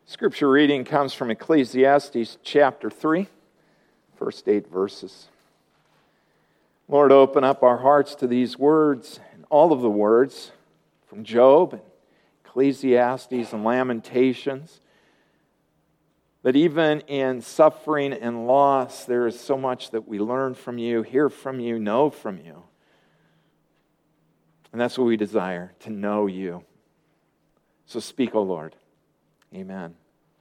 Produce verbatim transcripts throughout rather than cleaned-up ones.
Scripture reading comes from Ecclesiastes chapter three, first eight verses. Lord, open up our hearts to these words and all of the words from Job and Ecclesiastes and Lamentations, that even in suffering and loss, there is so much that we learn from you, hear from you, know from you. And that's what we desire, to know you. So speak, O Lord. Amen.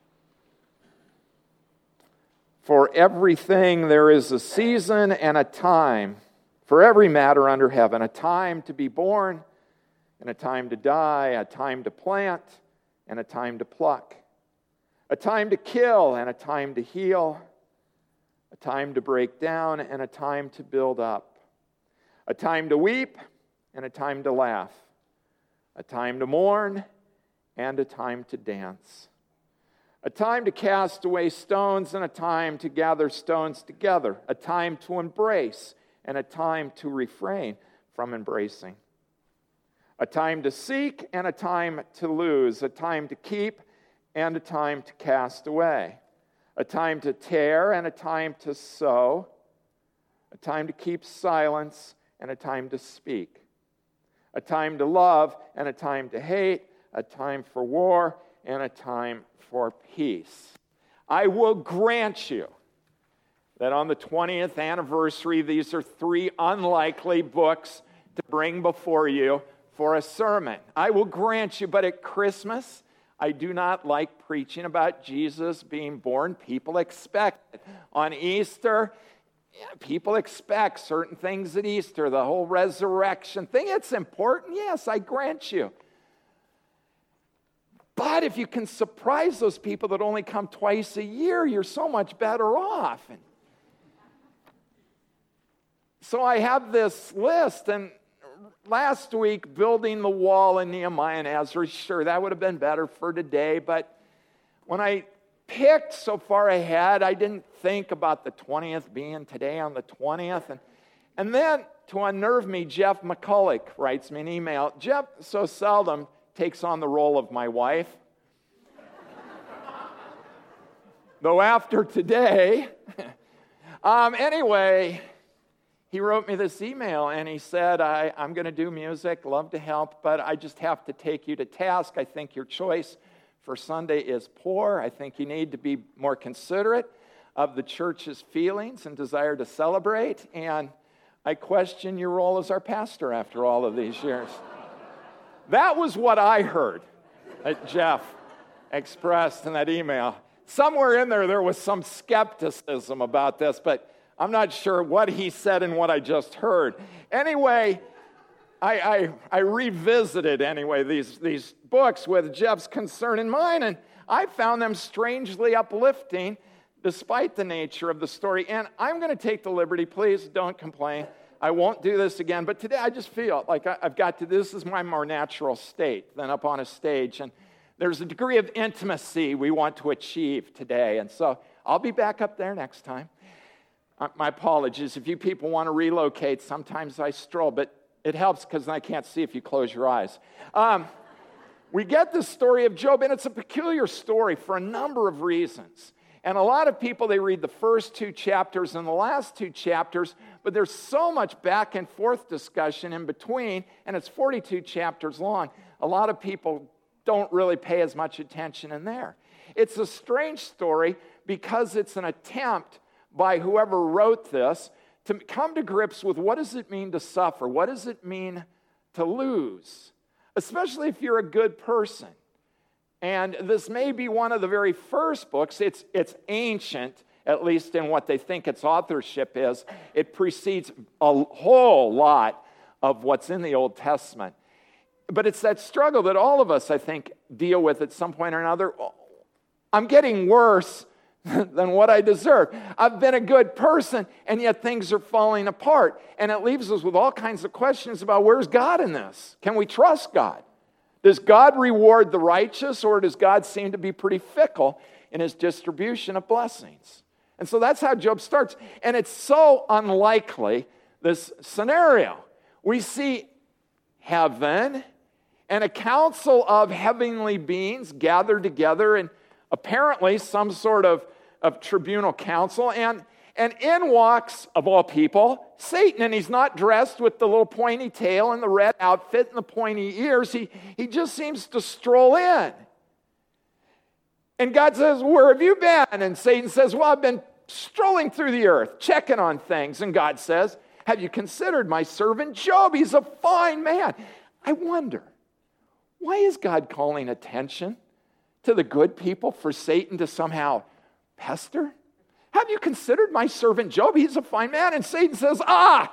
For everything there is a season and a time, for every matter under heaven, a time to be born and a time to die, a time to plant and a time to pluck, a time to kill and a time to heal, a time to break down and a time to build up, a time to weep and a time to laugh, a time to mourn and a time to dance, a time to cast away stones and a time to gather stones together, a time to embrace and a time to refrain from embracing, a time to seek and a time to lose, a time to keep and a time to cast away, a time to tear and a time to sow, a time to keep silence and a time to speak, a time to love and a time to hate, a time for war and a time for peace. I will grant you that on the twentieth anniversary, these are three unlikely books to bring before you for a sermon. I will grant you, but at Christmas, I do not like preaching about Jesus being born. People expect it. On Easter, yeah, people expect certain things at Easter, the whole resurrection thing. It's important, yes, I grant you. But if you can surprise those people that only come twice a year, you're so much better off. And so I have this list, and last week, building the wall in Nehemiah and Ezra, sure, that would have been better for today, but when I picked so far ahead, I didn't think about the twentieth being today on the twentieth. And, and then, to unnerve me, Jeff McCulloch writes me an email. Jeff so seldom takes on the role of my wife. Though after today, um, anyway, he wrote me this email and he said, I, I'm going to do music, love to help, but I just have to take you to task. I think your choice for Sunday is poor. I think you need to be more considerate of the church's feelings and desire to celebrate. And I question your role as our pastor after all of these years. That was what I heard that Jeff expressed in that email. Somewhere in there, there was some skepticism about this, but I'm not sure what he said and what I just heard. Anyway, I, I, I revisited, anyway, these, these books with Jeff's concern in mind, and I found them strangely uplifting despite the nature of the story. And I'm going to take the liberty, please don't complain. I won't do this again, but today I just feel like I, I've got to, this is my more natural state than up on a stage, and there's a degree of intimacy we want to achieve today, and so I'll be back up there next time. Uh, my apologies. If you people want to relocate, sometimes I stroll, but it helps because I can't see if you close your eyes. Um, we get the story of Job, and it's a peculiar story for a number of reasons. And a lot of people, they read the first two chapters and the last two chapters, but there's so much back and forth discussion in between, and it's forty-two chapters long. A lot of people don't really pay as much attention in there. It's a strange story because it's an attempt by whoever wrote this to come to grips with what does it mean to suffer? What does it mean to lose? Especially if you're a good person. And this may be one of the very first books. It's, it's ancient, at least in what they think its authorship is. It precedes a whole lot of what's in the Old Testament. But it's that struggle that all of us, I think, deal with at some point or another. I'm getting worse than what I deserve. I've been a good person, and yet things are falling apart. And it leaves us with all kinds of questions about where's God in this? Can we trust God? Does God reward the righteous, or does God seem to be pretty fickle in his distribution of blessings? And so that's how Job starts. And it's so unlikely, this scenario. We see heaven and a council of heavenly beings gathered together, and apparently some sort of, of tribunal council, and, and in walks, of all people, Satan, and he's not dressed with the little pointy tail and the red outfit and the pointy ears. He, he just seems to stroll in. And God says, where have you been? And Satan says, well, I've been strolling through the earth, checking on things. And God says, have you considered my servant Job? He's a fine man. I wonder, why is God calling attention to the good people for Satan to somehow pester? Have you considered my servant Job? He's a fine man. And Satan says, ah,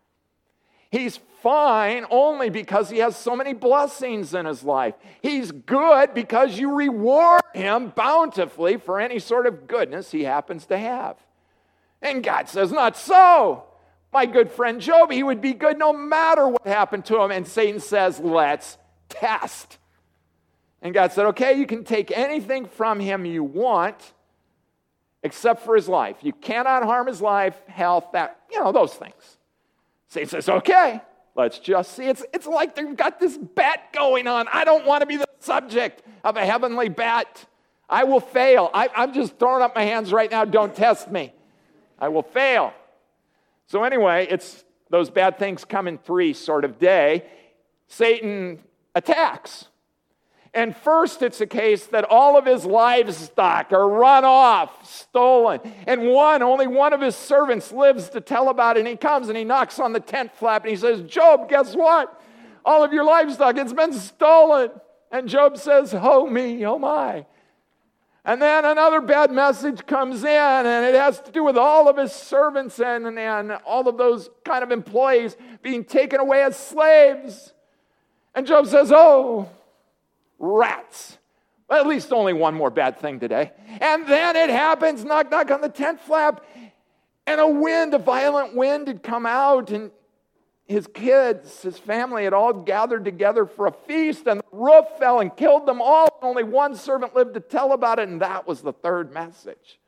he's fine only because he has so many blessings in his life. He's good because you reward him bountifully for any sort of goodness he happens to have. And God says, not so. My good friend Job, he would be good no matter what happened to him. And Satan says, let's test. And God said, okay, you can take anything from him you want, except for his life. You cannot harm his life, health, that, you know, those things. Satan says, okay, let's just see. It's, it's like they've got this bet going on. I don't want to be the subject of a heavenly bet. I will fail. I, I'm just throwing up my hands right now. Don't test me. I will fail. So anyway, it's those bad things come in three sort of day. Satan attacks. And first, it's a case that all of his livestock are run off, stolen. And one, only one of his servants lives to tell about it. And he comes and he knocks on the tent flap and he says, Job, guess what? All of your livestock, it's been stolen. And Job says, oh me, oh my. And then another bad message comes in, and it has to do with all of his servants and, and, and all of those kind of employees being taken away as slaves. And Job says, oh, rats. Well, at least only one more bad thing today. And then it happens, knock, knock on the tent flap, and a wind, a violent wind had come out, and his kids, his family had all gathered together for a feast, and the roof fell and killed them all. Only one servant lived to tell about it, and that was the third message.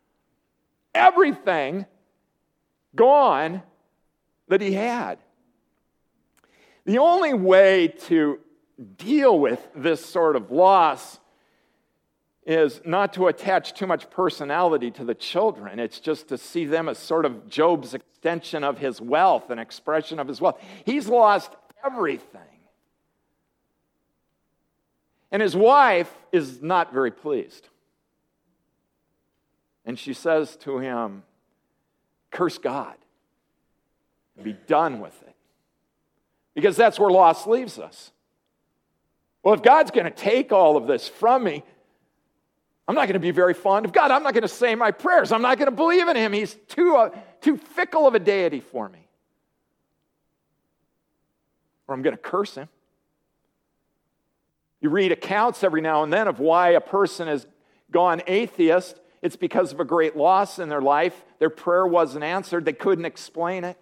Everything gone that he had. The only way to deal with this sort of loss is not to attach too much personality to the children. It's just to see them as sort of Job's extension of his wealth, an expression of his wealth. He's lost everything. And his wife is not very pleased. And she says to him, curse God and be done with it. Because that's where loss leaves us. Well, if God's going to take all of this from me, I'm not going to be very fond of God. I'm not going to say my prayers. I'm not going to believe in him. He's too, uh, too fickle of a deity for me. Or I'm going to curse him. You read accounts every now and then of why a person has gone atheist. It's because of a great loss in their life. Their prayer wasn't answered. They couldn't explain it.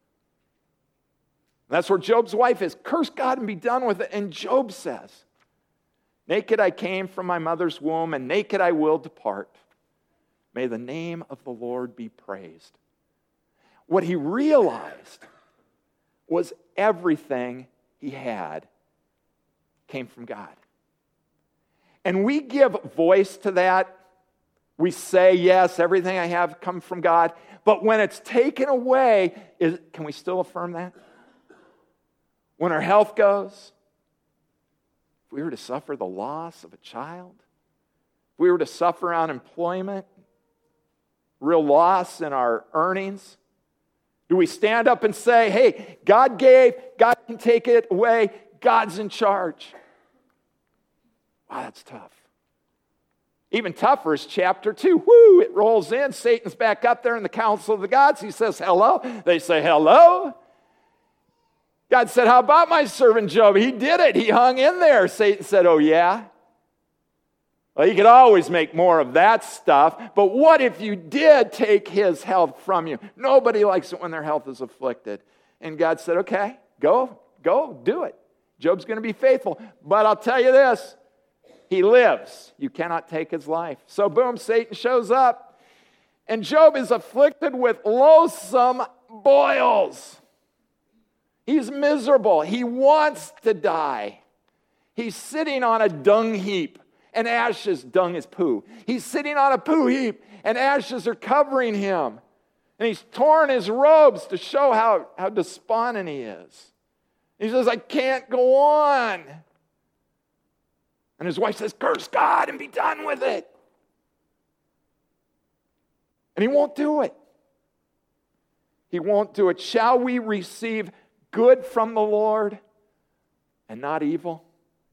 And that's where Job's wife is. Curse God and be done with it. And Job says, naked I came from my mother's womb, and naked I will depart. May the name of the Lord be praised. What he realized was everything he had came from God. And we give voice to that. We say, yes, everything I have come from God. But when it's taken away, is, can we still affirm that? When our health goes, if we were to suffer the loss of a child, if we were to suffer unemployment, real loss in our earnings, do we stand up and say, hey, God gave, God can take it away, God's in charge? Wow, that's tough. Even tougher is chapter two. Woo, it rolls in. Satan's back up there in the council of the gods. He says, hello. They say, hello. God said, how about my servant Job? He did it. He hung in there. Satan said, oh, yeah? Well, you could always make more of that stuff. But what if you did take his health from you? Nobody likes it when their health is afflicted. And God said, okay, go, go, do it. Job's going to be faithful. But I'll tell you this, he lives. You cannot take his life. So boom, Satan shows up. And Job is afflicted with loathsome boils. He's miserable. He wants to die. He's sitting on a dung heap. and ashes, dung is poo. He's sitting on a poo heap, and ashes are covering him. And he's torn his robes to show how, how despondent he is. He says, I can't go on. And his wife says, curse God and be done with it. And he won't do it. He won't do it. Shall we receive good from the Lord and not evil?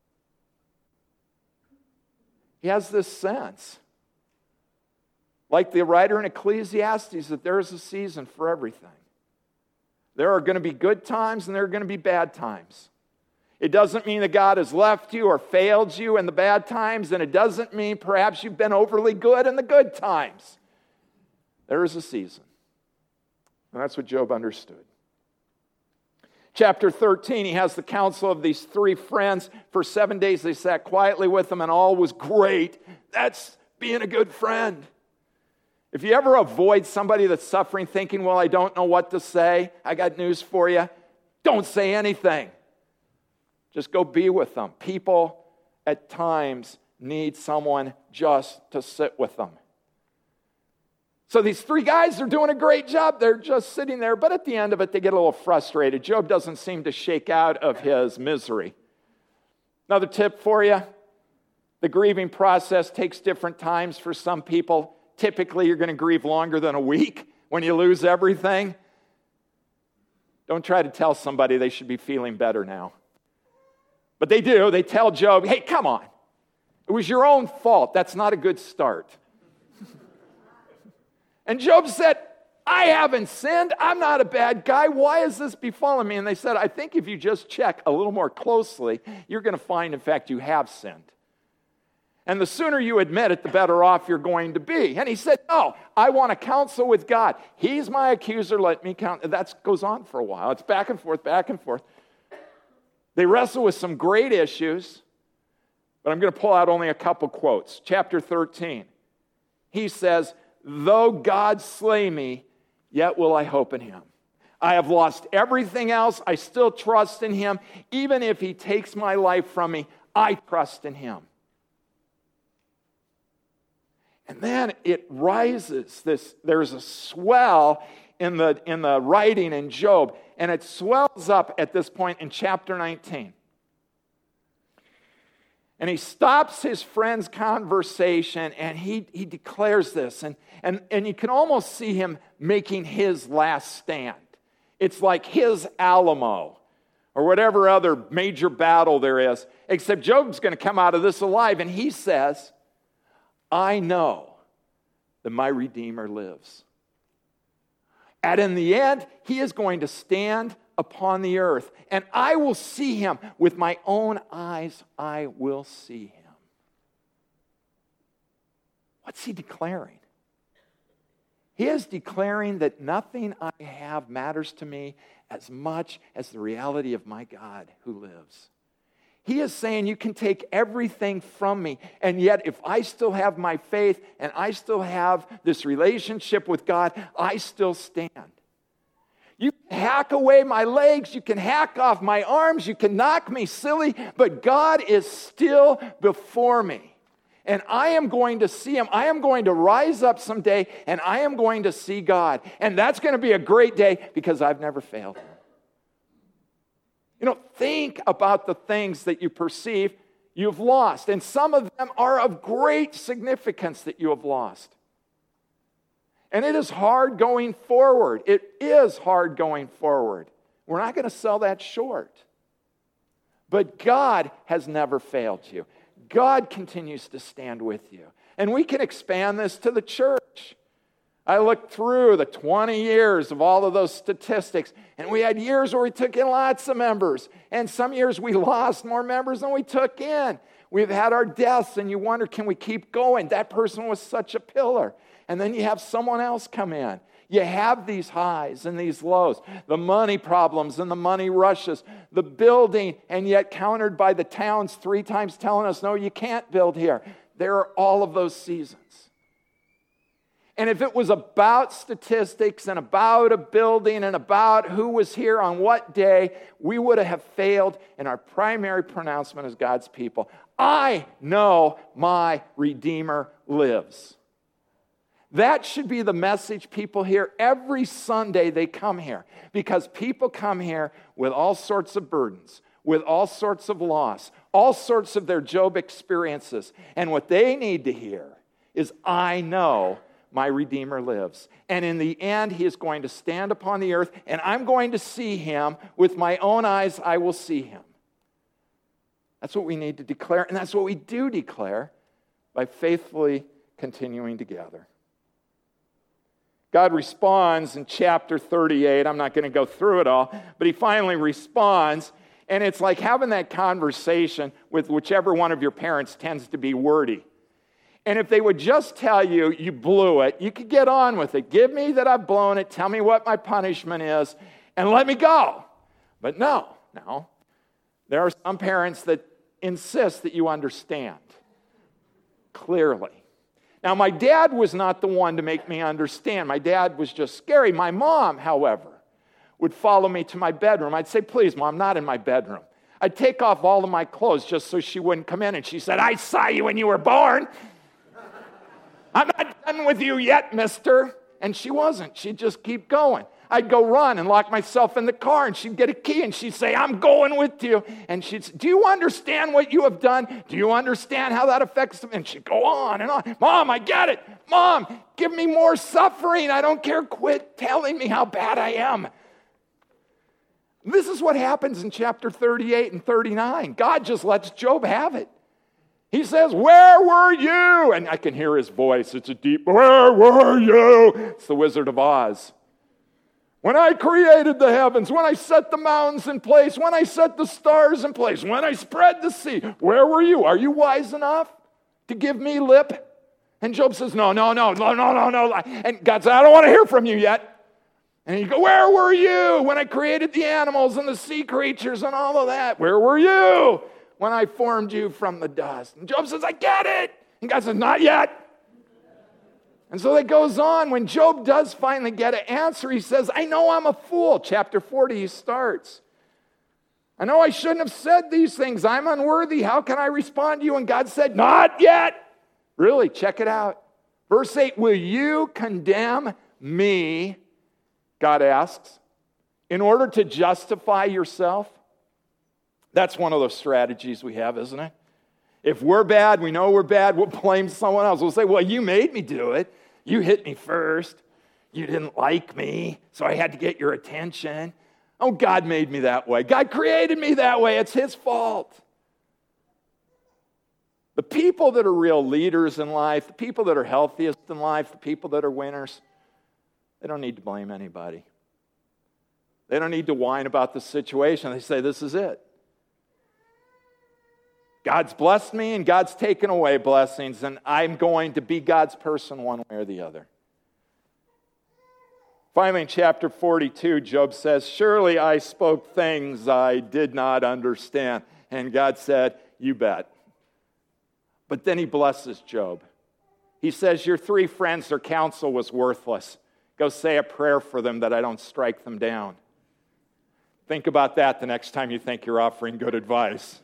He has this sense, like the writer in Ecclesiastes, that there is a season for everything. There are going to be good times and there are going to be bad times. It doesn't mean that God has left you or failed you in the bad times, and it doesn't mean perhaps you've been overly good in the good times. There is a season. And that's what Job understood. Chapter thirteen, he has the counsel of these three friends. For seven days they sat quietly with him, and all was great. That's being a good friend. If you ever avoid somebody that's suffering thinking, well, I don't know what to say, I got news for you. Don't say anything. Just go be with them. People at times need someone just to sit with them. So these three guys are doing a great job. They're just sitting there, but at the end of it, they get a little frustrated. Job doesn't seem to shake out of his misery. Another tip for you, the grieving process takes different times for some people. Typically, you're going to grieve longer than a week when you lose everything. Don't try to tell somebody they should be feeling better now. But they do. They tell Job, hey, come on. It was your own fault. That's not a good start. And Job said, I haven't sinned. I'm not a bad guy. Why is this befalling me? And they said, I think if you just check a little more closely, you're going to find, in fact, you have sinned. And the sooner you admit it, the better off you're going to be. And he said, no, I want to counsel with God. He's my accuser. Let me count. That goes on for a while. It's back and forth, back and forth. They wrestle with some great issues, but I'm going to pull out only a couple quotes. Chapter thirteen, he says, though God slay me, yet will I hope in him. I have lost everything else. I still trust in him. Even if he takes my life from me, I trust in him. And then it rises. This, there's a swell in the, in the writing in Job, and it swells up at this point in chapter nineteen. And he stops his friend's conversation, and he, he declares this. And, and, and you can almost see him making his last stand. It's like his Alamo, or whatever other major battle there is. Except Job's going to come out of this alive, and he says, I know that my Redeemer lives. And in the end, he is going to stand upon the earth, and I will see him. With my own eyes, I will see him. What's he declaring? He is declaring that nothing I have matters to me as much as the reality of my God who lives. He is saying, you can take everything from me, and yet if I still have my faith and I still have this relationship with God, I still stand. You can hack away my legs, you can hack off my arms, you can knock me silly, but God is still before me. And I am going to see him. I am going to rise up someday, and I am going to see God. And that's going to be a great day because I've never failed him. You know, think about the things that you perceive you've lost. And some of them are of great significance that you have lost. And it is hard going forward. It is hard going forward. We're not going to sell that short. But God has never failed you. God continues to stand with you. And we can expand this to the church. I looked through the twenty years of all of those statistics, and we had years where we took in lots of members, and some years we lost more members than we took in. We've had our deaths, and you wonder, can we keep going? That person was such a pillar. And then you have someone else come in. You have these highs and these lows, the money problems and the money rushes, the building, and yet countered by the towns three times telling us, no, you can't build here. There are all of those seasons. And if it was about statistics and about a building and about who was here on what day, we would have failed in our primary pronouncement as God's people. I know my Redeemer lives. That should be the message people hear every Sunday they come here, because people come here with all sorts of burdens, with all sorts of loss, all sorts of their Job experiences. And what they need to hear is, I know my Redeemer lives. And in the end, he is going to stand upon the earth, and I'm going to see him. With my own eyes, I will see him. That's what we need to declare, and that's what we do declare by faithfully continuing together. God responds in chapter thirty-eight. I'm not going to go through it all, but he finally responds, and it's like having that conversation with whichever one of your parents tends to be wordy. And if they would just tell you, you blew it, you could get on with it. Give me that I've blown it, tell me what my punishment is, and let me go. But no, no. There are some parents that insist that you understand clearly. Now, my dad was not the one to make me understand. My dad was just scary. My mom, however, would follow me to my bedroom. I'd say, please, Mom, not in my bedroom. I'd take off all of my clothes just so she wouldn't come in. And she said, I saw you when you were born. I'm not done with you yet, mister. And she wasn't. She'd just keep going. I'd go run and lock myself in the car, and she'd get a key, and she'd say, I'm going with you. And she'd say, do you understand what you have done? Do you understand how that affects them? And she'd go on and on. Mom, I get it. Mom, give me more suffering. I don't care. Quit telling me how bad I am. This is what happens in chapter thirty-eight and thirty-nine. God just lets Job have it. He says, where were you? And I can hear his voice. It's a deep, where were you? It's the Wizard of Oz. When I created the heavens, when I set the mountains in place, when I set the stars in place, when I spread the sea, where were you? Are you wise enough to give me lip? And Job says, no, no, no, no, no, no, no. And God said, I don't want to hear from you yet. And you go, where were you when I created the animals and the sea creatures and all of that? Where were you when I formed you from the dust? And Job says, I get it. And God says, not yet. And so it goes on. When Job does finally get an answer, he says, I know I'm a fool. Chapter forty, he starts. I know I shouldn't have said these things. I'm unworthy. How can I respond to you? And God said, not yet. Really, check it out. Verse eight, will you condemn me, God asks, in order to justify yourself? That's one of those strategies we have, isn't it? If we're bad, we know we're bad, we'll blame someone else. We'll say, well, you made me do it. You hit me first. You didn't like me, so I had to get your attention. Oh, God made me that way. God created me that way. It's his fault. The people that are real leaders in life, the people that are healthiest in life, the people that are winners, they don't need to blame anybody. They don't need to whine about the situation. They say, this is it. God's blessed me and God's taken away blessings, and I'm going to be God's person one way or the other. Finally, in chapter forty-two, Job says, surely I spoke things I did not understand. And God said, you bet. But then he blesses Job. He says, your three friends, their counsel was worthless. Go say a prayer for them that I don't strike them down. Think about that the next time you think you're offering good advice.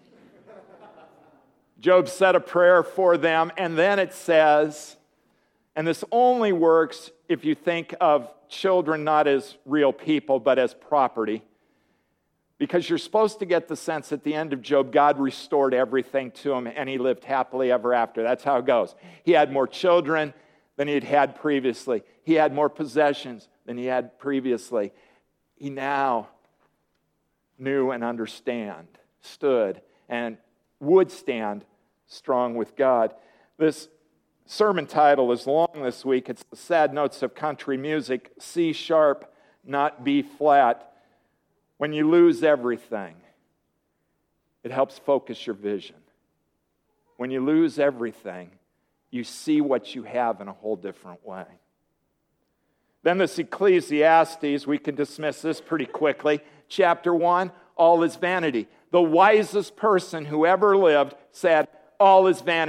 Job said a prayer for them, and then it says, and this only works if you think of children not as real people, but as property. Because you're supposed to get the sense at the end of Job, God restored everything to him, and he lived happily ever after. That's how it goes. He had more children than he had had previously. He had more possessions than he had previously. He now knew and understand, stood, and would stand strong with God. This sermon title is long this week. It's the Sad Notes of Country Music, C sharp, not B flat. When you lose everything, it helps focus your vision. When you lose everything, you see what you have in a whole different way. Then this Ecclesiastes, we can dismiss this pretty quickly. Chapter one, all is vanity. The wisest person who ever lived said, all is vanity.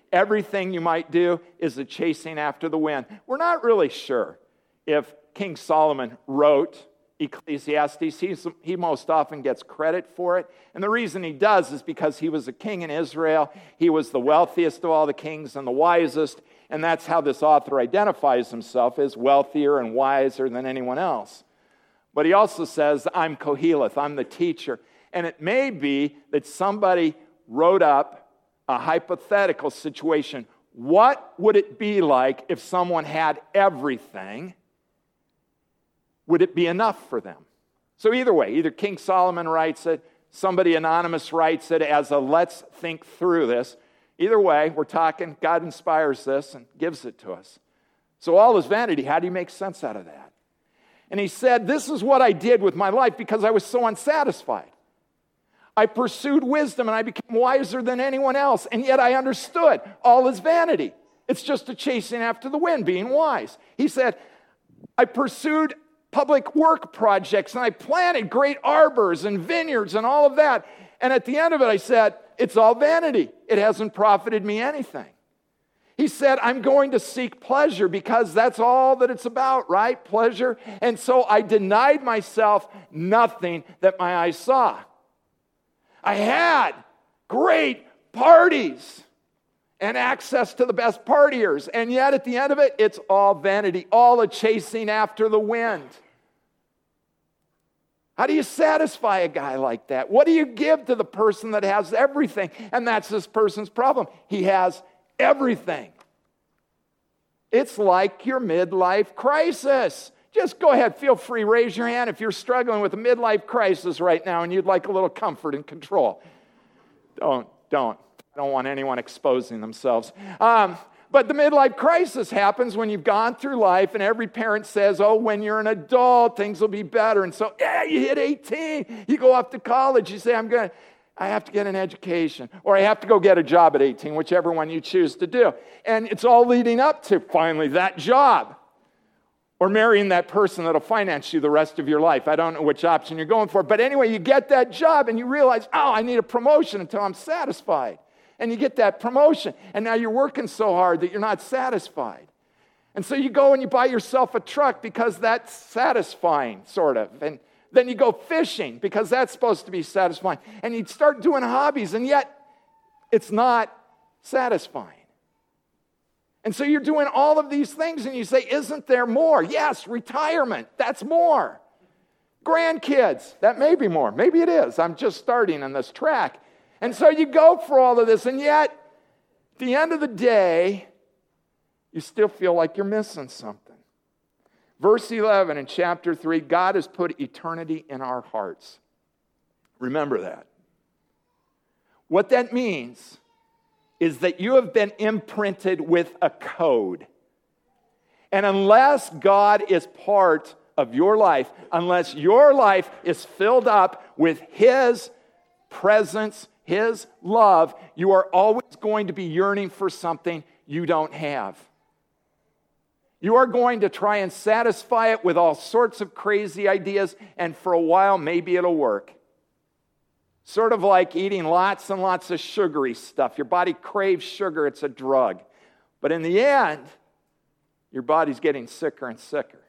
Everything you might do is a chasing after the wind. We're not really sure if King Solomon wrote Ecclesiastes. He's, he most often gets credit for it. And the reason he does is because he was a king in Israel. He was the wealthiest of all the kings and the wisest. And that's how this author identifies himself, as wealthier and wiser than anyone else. But he also says, I'm Koheleth, I'm the teacher. And it may be that somebody wrote up a hypothetical situation. What would it be like if someone had everything? Would it be enough for them? So either way, either King Solomon writes it, somebody anonymous writes it as a let's think through this. Either way, we're talking, God inspires this and gives it to us. So all is vanity. How do you make sense out of that? And he said, this is what I did with my life because I was so unsatisfied. I pursued wisdom and I became wiser than anyone else. And yet I understood all is vanity. It's just a chasing after the wind, being wise. He said, I pursued public work projects and I planted great arbors and vineyards and all of that. And at the end of it, I said, it's all vanity. It hasn't profited me anything. He said, I'm going to seek pleasure because that's all that it's about, right? Pleasure. And so I denied myself nothing that my eyes saw. I had great parties and access to the best partiers. And yet at the end of it, it's all vanity, all a chasing after the wind. How do you satisfy a guy like that? What do you give to the person that has everything? And that's this person's problem. He has everything. It's like your midlife crisis. Just go ahead, feel free, raise your hand if you're struggling with a midlife crisis right now and you'd like a little comfort and control. Don't, don't. I don't want anyone exposing themselves. Um, but the midlife crisis happens when you've gone through life and every parent says, oh, when you're an adult, things will be better. And so, yeah, you hit eighteen, you go off to college, you say, I'm going to, I have to get an education, or I have to go get a job at eighteen, whichever one you choose to do. And it's all leading up to finally that job. Or marrying that person that'll finance you the rest of your life. I don't know which option you're going for. But anyway, you get that job and you realize, oh, I need a promotion until I'm satisfied. And you get that promotion. And now you're working so hard that you're not satisfied. And so you go and you buy yourself a truck because that's satisfying, sort of. And then you go fishing because that's supposed to be satisfying. And you start doing hobbies, and yet it's not satisfying. And so you're doing all of these things and you say, isn't there more? Yes, retirement, that's more. Grandkids, that may be more. Maybe it is. I'm just starting on this track. And so you go for all of this, and yet, at the end of the day, you still feel like you're missing something. Verse eleven in chapter three, God has put eternity in our hearts. Remember that. What that means is that you have been imprinted with a code. And unless God is part of your life, unless your life is filled up with His presence, His love, you are always going to be yearning for something you don't have. You are going to try and satisfy it with all sorts of crazy ideas, and for a while, maybe it'll work. Sort of like eating lots and lots of sugary stuff. Your body craves sugar, it's a drug. But in the end, your body's getting sicker and sicker.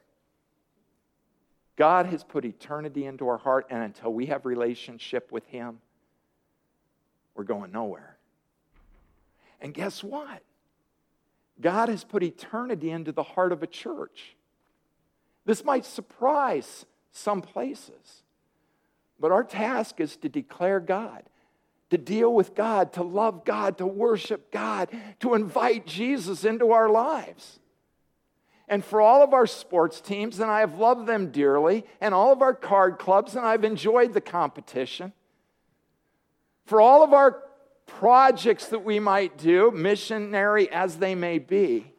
God has put eternity into our heart, and until we have relationship with Him, we're going nowhere. And guess what? God has put eternity into the heart of a church. This might surprise some places. But our task is to declare God, to deal with God, to love God, to worship God, to invite Jesus into our lives. And for all of our sports teams, and I have loved them dearly, and all of our card clubs, and I've enjoyed the competition. For all of our projects that we might do, missionary as they may be,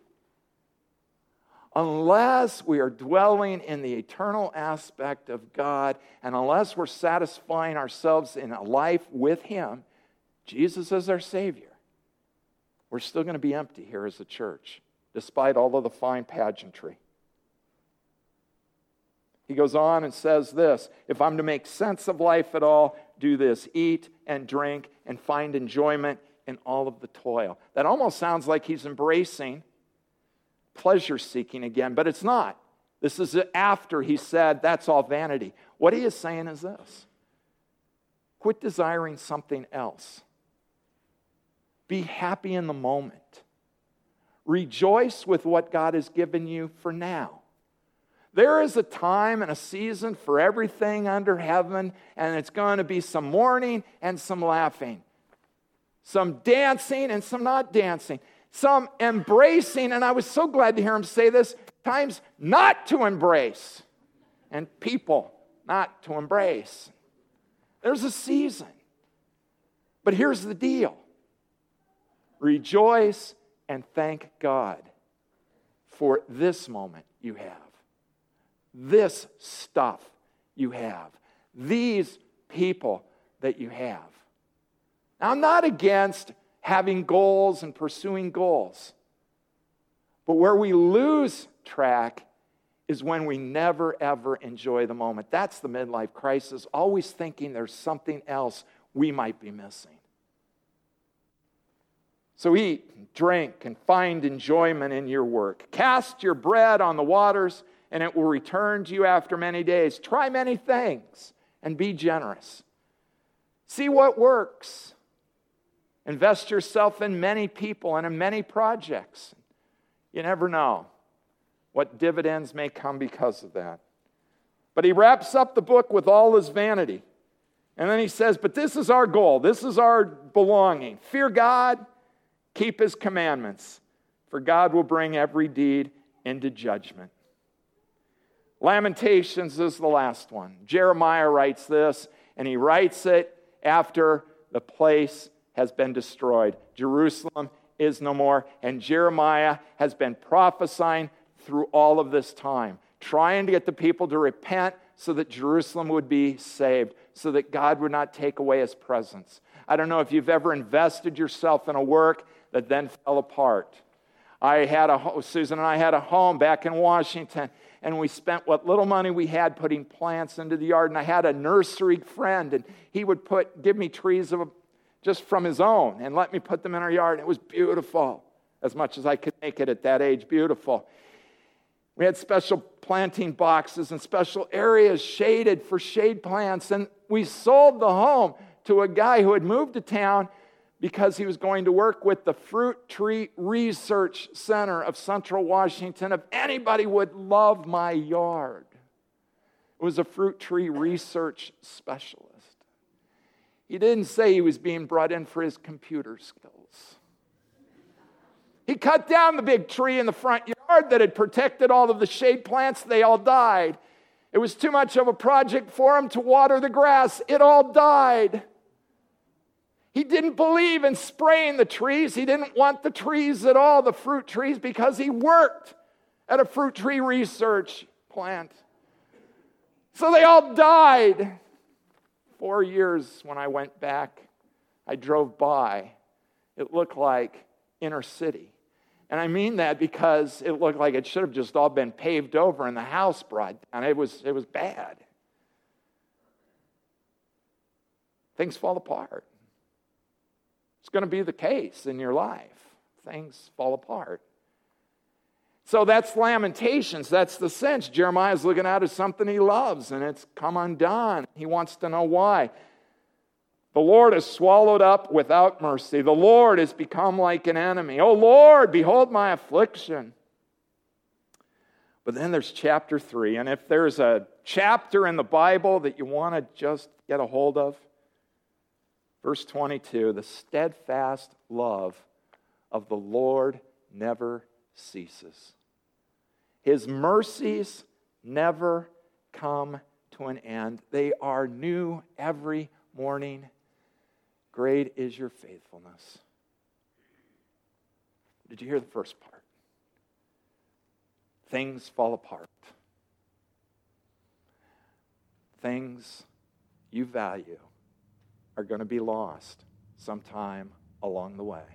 unless we are dwelling in the eternal aspect of God, and unless we're satisfying ourselves in a life with Him, Jesus as our Savior, we're still going to be empty here as a church, despite all of the fine pageantry. He goes on and says this, if I'm to make sense of life at all, do this, eat and drink and find enjoyment in all of the toil. That almost sounds like he's embracing pleasure-seeking again, but it's not. This is after he said, that's all vanity. What he is saying is this: quit desiring something else. Be happy in the moment. Rejoice with what God has given you for now. There is a time and a season for everything under heaven, and it's going to be some mourning and some laughing, some dancing and some not dancing, some embracing, and I was so glad to hear him say this, times not to embrace, and people not to embrace. There's a season. But here's the deal. Rejoice and thank God for this moment you have. This stuff you have. These people that you have. Now, I'm not against having goals and pursuing goals. But where we lose track is when we never, ever enjoy the moment. That's the midlife crisis, always thinking there's something else we might be missing. So eat, drink, and find enjoyment in your work. Cast your bread on the waters, and it will return to you after many days. Try many things, and be generous. See what works. Invest yourself in many people and in many projects. You never know what dividends may come because of that. But he wraps up the book with all his vanity. And then he says, but this is our goal. This is our belonging. Fear God, keep his commandments, for God will bring every deed into judgment. Lamentations is the last one. Jeremiah writes this, and he writes it after the place has been destroyed. Jerusalem is no more. And Jeremiah has been prophesying through all of this time, trying to get the people to repent so that Jerusalem would be saved, so that God would not take away his presence. I don't know if you've ever invested yourself in a work that then fell apart. I had a Susan and I had a home back in Washington, and we spent what little money we had putting plants into the yard. And I had a nursery friend, and he would put give me trees of a, just from his own and let me put them in our yard. And it was beautiful, as much as I could make it at that age, beautiful. We had special planting boxes and special areas shaded for shade plants. And we sold the home to a guy who had moved to town because he was going to work with the Fruit Tree Research Center of Central Washington. If anybody would love my yard, it was a fruit tree research specialist. He didn't say he was being brought in for his computer skills. He cut down the big tree in the front yard that had protected all of the shade plants. They all died. It was too much of a project for him to water the grass. It all died. He didn't believe in spraying the trees. He didn't want the trees at all, the fruit trees, because he worked at a fruit tree research plant. So they all died. Four years when I went back, I drove by. It looked like inner city. And I mean that because it looked like it should have just all been paved over and the house brought down. It was, it was bad. Things fall apart. It's going to be the case in your life. Things fall apart. So that's Lamentations. That's the sense. Jeremiah's looking at it as something he loves, and it's come undone. He wants to know why. The Lord is swallowed up without mercy. The Lord has become like an enemy. Oh Lord, behold my affliction. But then there's chapter three, and if there's a chapter in the Bible that you want to just get a hold of, verse twenty-two, the steadfast love of the Lord never ceases. His mercies never come to an end. They are new every morning. Great is your faithfulness. Did you hear the first part? Things fall apart. Things you value are going to be lost sometime along the way.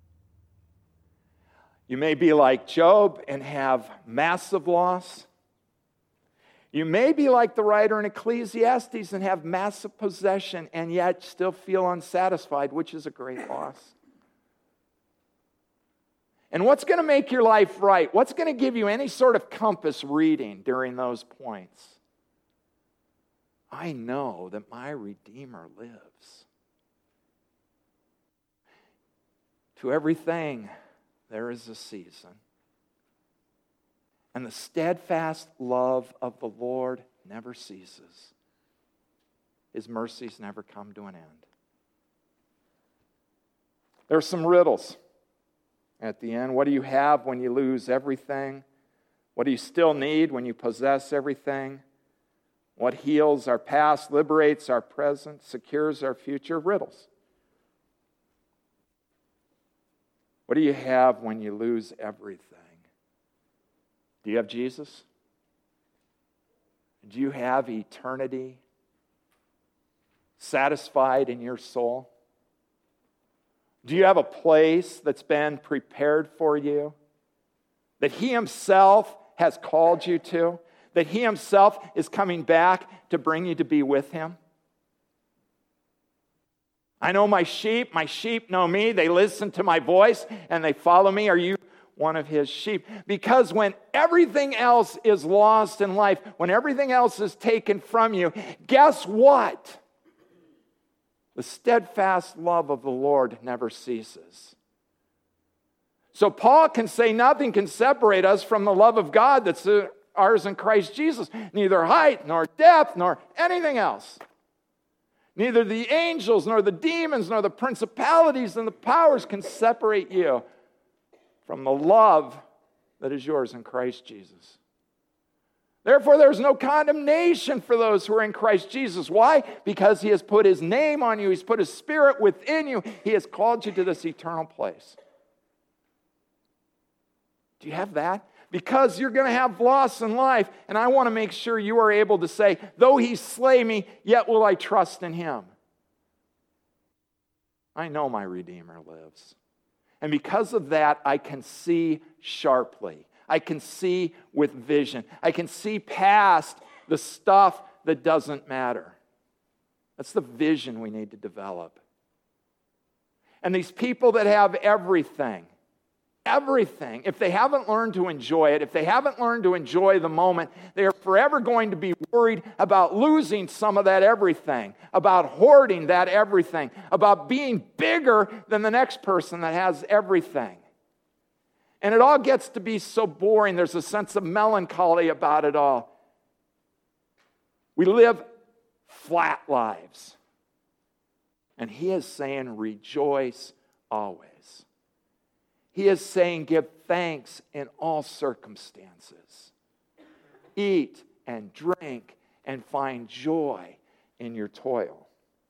You may be like Job and have massive loss. You may be like the writer in Ecclesiastes and have massive possession and yet still feel unsatisfied, which is a great loss. And what's going to make your life right? What's going to give you any sort of compass reading during those points? I know that my Redeemer lives. To everything, there is a season. And the steadfast love of the Lord never ceases. His mercies never come to an end. There are some riddles at the end. What do you have when you lose everything? What do you still need when you possess everything? What heals our past, liberates our present, secures our future? Riddles. What do you have when you lose everything? Do you have Jesus? Do you have eternity satisfied in your soul? Do you have a place that's been prepared for you? That He Himself has called you to? That He Himself is coming back to bring you to be with Him? I know my sheep, my sheep know me, they listen to my voice, and they follow me. Are you one of His sheep? Because when everything else is lost in life, when everything else is taken from you, guess what? The steadfast love of the Lord never ceases. So Paul can say nothing can separate us from the love of God that's ours in Christ Jesus. Neither height, nor depth, nor anything else. Neither the angels, nor the demons, nor the principalities and the powers can separate you from the love that is yours in Christ Jesus. Therefore, there's no condemnation for those who are in Christ Jesus. Why? Because He has put His name on you. He's put His Spirit within you. He has called you to this eternal place. Do you have that? Because you're going to have loss in life, and I want to make sure you are able to say, though He slay me, yet will I trust in Him. I know my Redeemer lives. And because of that, I can see sharply. I can see with vision. I can see past the stuff that doesn't matter. That's the vision we need to develop. And these people that have everything, everything, if they haven't learned to enjoy it, if they haven't learned to enjoy the moment, they are forever going to be worried about losing some of that everything, about hoarding that everything, about being bigger than the next person that has everything. And it all gets to be so boring. There's a sense of melancholy about it all. We live flat lives. And He is saying, rejoice always. He is saying, give thanks in all circumstances. Eat and drink and find joy in your toil.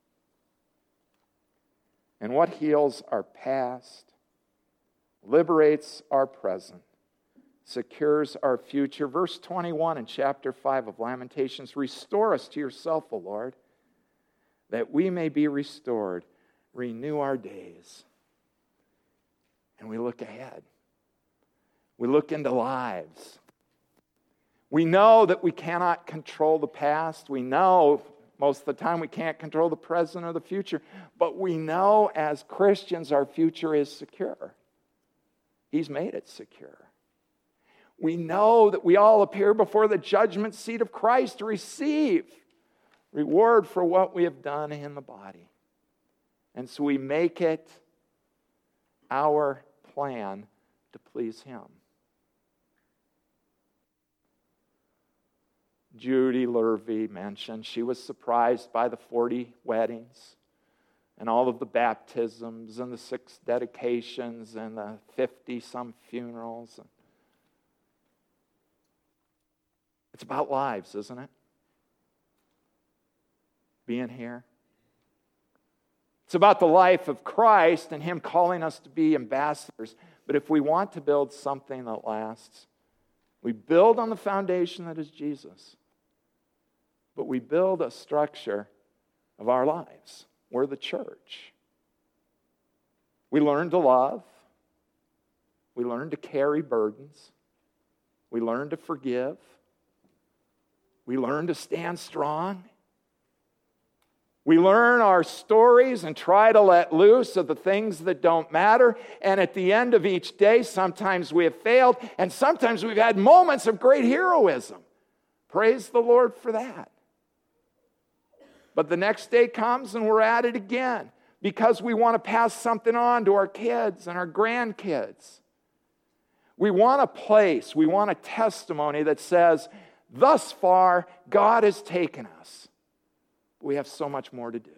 And what heals our past, liberates our present, secures our future. Verse twenty-one in chapter five of Lamentations, restore us to yourself, O Lord, that we may be restored. Renew our days. And we look ahead. We look into lives. We know that we cannot control the past. We know most of the time we can't control the present or the future. But we know as Christians our future is secure. He's made it secure. We know that we all appear before the judgment seat of Christ to receive reward for what we have done in the body. And so we make it our plan to please Him. Judy Lurvey mentioned she was surprised by the forty weddings and all of the baptisms and the six dedications and the fifty-some funerals. It's about lives, isn't it? Being here. It's about the life of Christ and Him calling us to be ambassadors. But if we want to build something that lasts, we build on the foundation that is Jesus. But we build a structure of our lives. We're the church. We learn to love. We learn to carry burdens. We learn to forgive. We learn to stand strong. We learn our stories and try to let loose of the things that don't matter. And at the end of each day, sometimes we have failed, and sometimes we've had moments of great heroism. Praise the Lord for that. But the next day comes and we're at it again because we want to pass something on to our kids and our grandkids. We want a place, we want a testimony that says, thus far, God has taken us. We have so much more to do.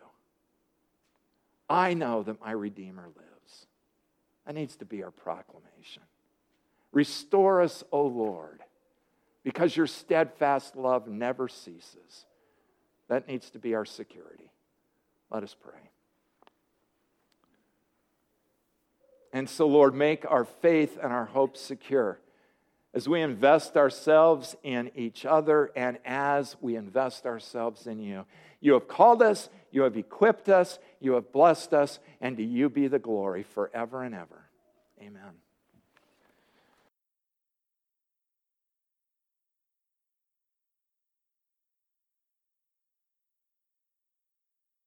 I know that my Redeemer lives. That needs to be our proclamation. Restore us, O Lord, because your steadfast love never ceases. That needs to be our security. Let us pray. And so, Lord, make our faith and our hope secure as we invest ourselves in each other and as we invest ourselves in you. You have called us, you have equipped us, you have blessed us, and to you be the glory forever and ever. Amen.